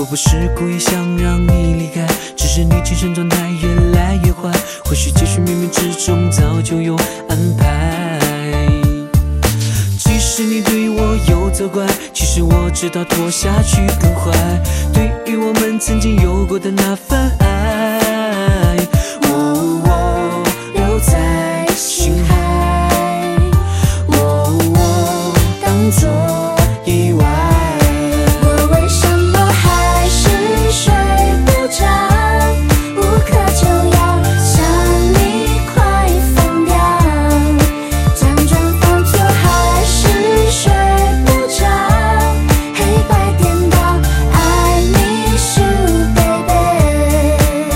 我不是故意想让你离开，只是你精神状态越来越坏，或许结局冥冥之中早就有安排。即使你对我有责怪，其实我知道拖下去更坏。对于我们曾经有过的那份爱，我留在心海，我当作意外。 我为什么还是睡不着？无可救药，想你快疯掉，辗转反侧还是睡不着，黑白颠倒 I miss you baby。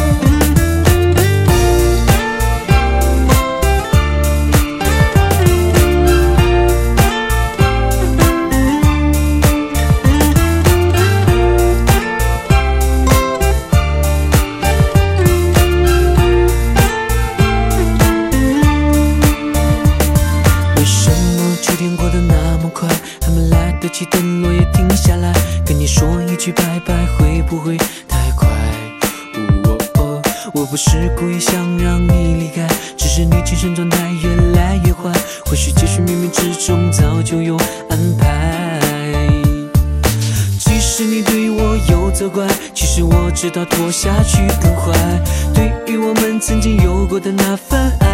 为什么秋天过得那么快，还没来得及等落叶停下来，跟你说一句拜拜，会不会太快？我不是故意想让你离开，只是你精神状态越来越坏，或许结局冥冥之中早就有安排。即使你对我有责怪，其实我知道拖下去更坏。对于我们曾经有过的那份爱，